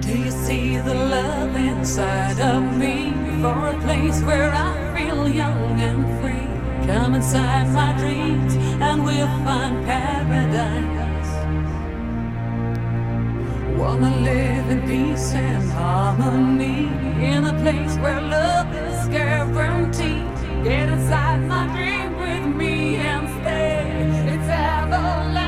Do you see the love inside of me? For a place where I feel young and free. Come inside my dreams and we'll find paradise. Wanna live in peace and harmony, in a place where love is guaranteed. Get inside my dream with me and stay. It's everlasting.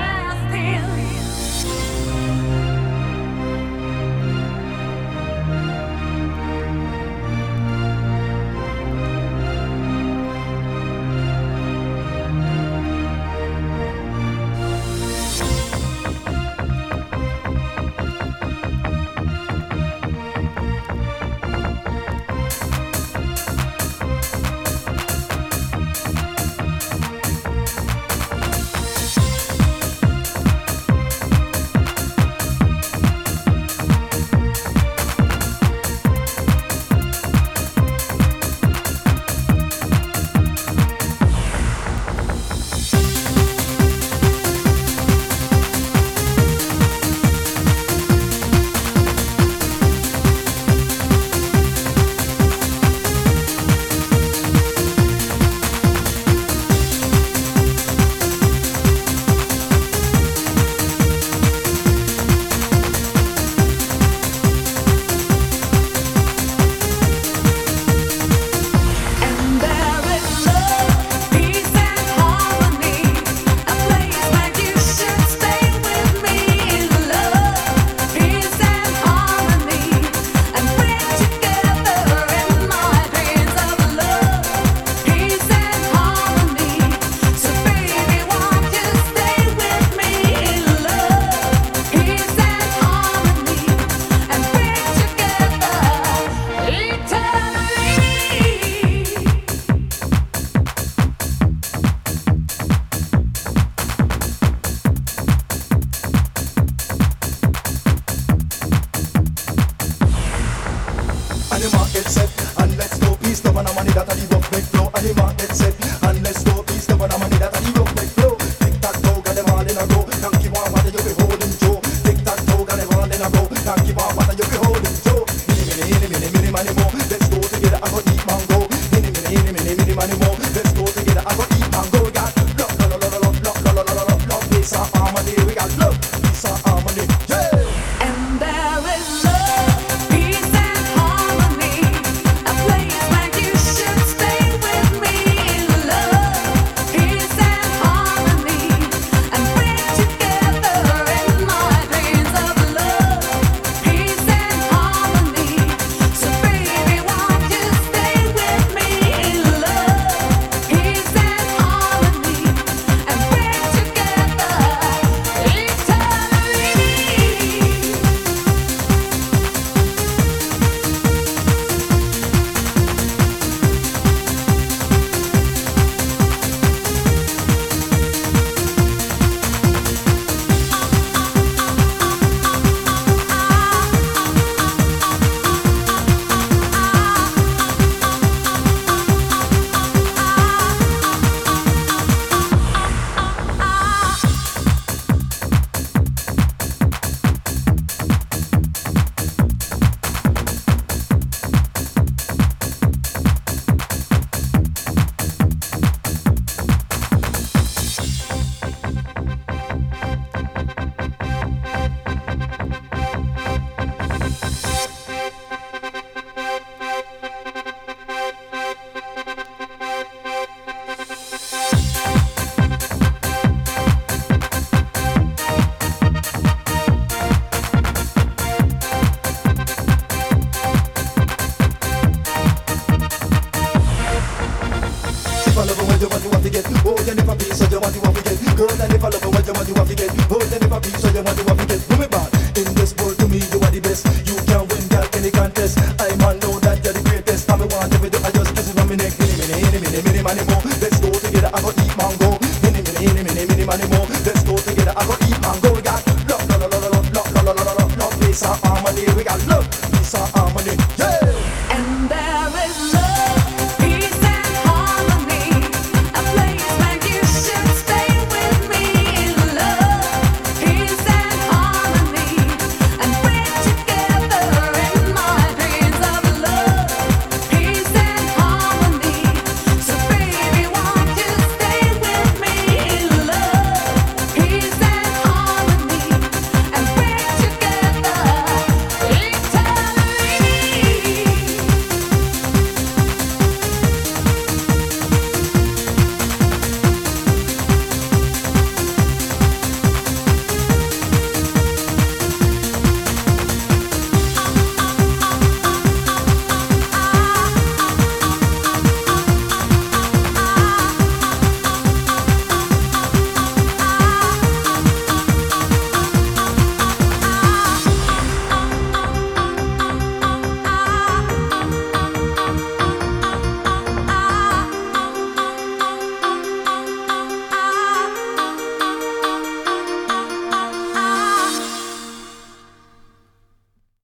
Let's go together, I go eat mango. We got love, love, love, love, love, love, love, love, love, love, peace and harmony. We got love.